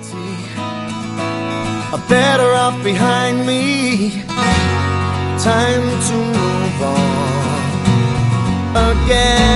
are better off behind me. Time to move on again.